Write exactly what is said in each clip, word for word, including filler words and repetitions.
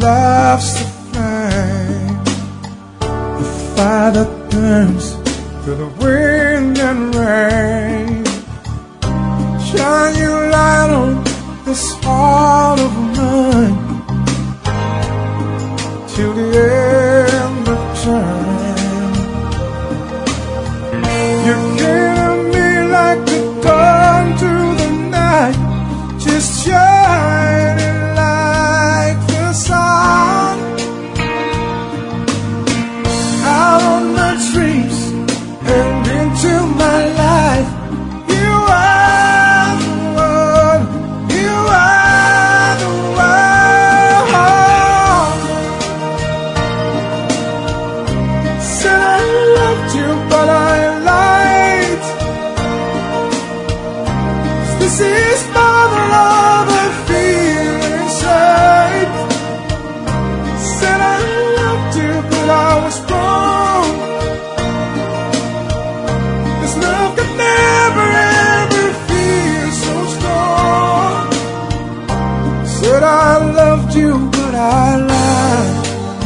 love's the flame, the fire that burns through the wind and rain. Shine your light on this heart of mine till the end of time. You came to me like the dawn through the night, just shining like the sun. Out on my dreams and into my life, you are the one, you are the one. Said I loved you, but I lied. This is my love I feel inside. Said I loved you, but I was wrong. This love could never ever feel so strong. Said I loved you, but I lied.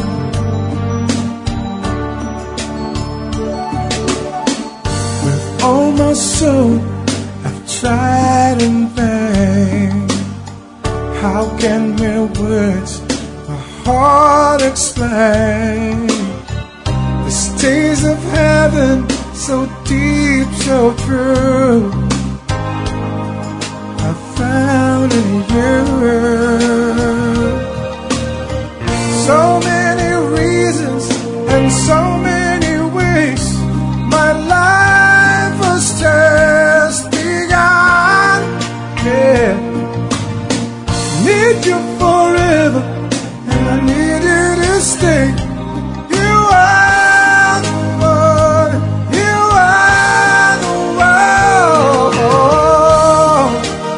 With all my soul I've tried in vain. How can mere words my heart explain this taste of heaven, so deep, so true, I found in you. So many reasons and so many ways, my life was just begun. Yeah, need you forever, and I need you to stay. You are the one, you are the one.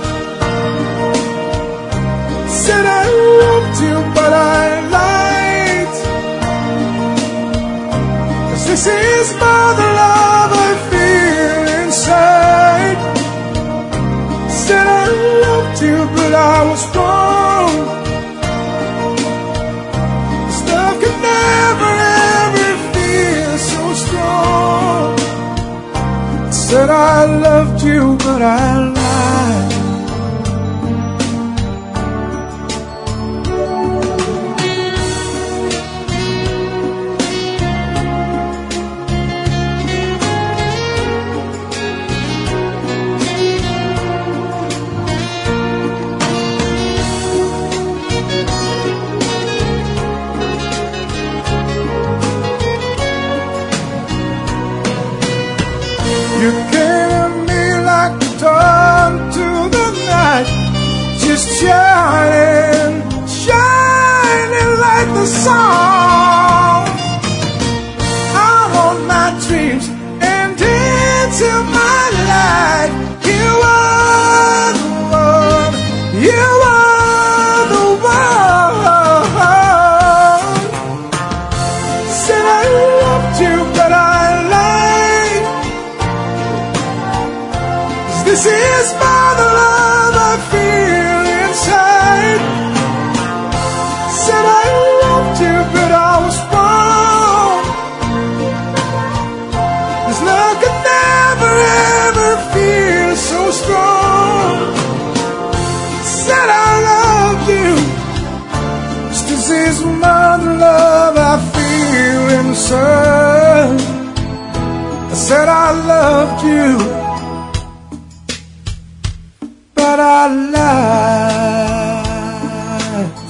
Said I loved you, but I lied. 'Cause this is my the love I feel inside. Said I loved you, but I was wrong. This love could never ever feel so strong. Said I loved you, but I lied. You came to me like the dawn to the night, just shining, shining like the sun. Out on my dreams and into my life, you are the one, you are the one. Said I loved you, but I lied. This is my the love I feel inside. Said I loved you, but I was wrong. This love could never ever feel so strong. Said I loved you. This is my the love I feel inside. I said I loved you, but I lied.